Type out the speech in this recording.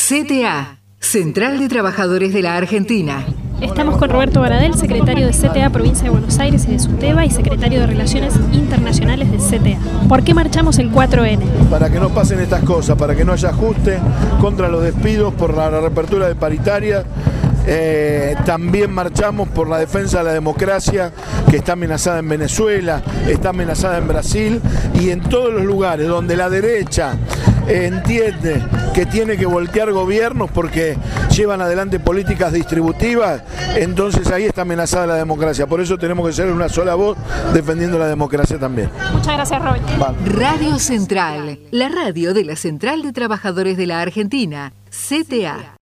CTA, Central de Trabajadores de la Argentina. Estamos con Roberto Baradel, secretario de CTA Provincia de Buenos Aires y de SUTEBA y secretario de Relaciones Internacionales de CTA. ¿Por qué marchamos el 4N? Para que no pasen estas cosas, para que no haya ajuste contra los despidos, por la reapertura de paritarias. También marchamos por la defensa de la democracia que está amenazada en Venezuela, está amenazada en Brasil y en todos los lugares donde la derecha entiende que tiene que voltear gobiernos porque llevan adelante políticas distributivas, entonces ahí está amenazada la democracia. Por eso tenemos que ser una sola voz defendiendo la democracia también. Muchas gracias, Robert. Radio Central, la radio de la Central de Trabajadores de la Argentina, CTA.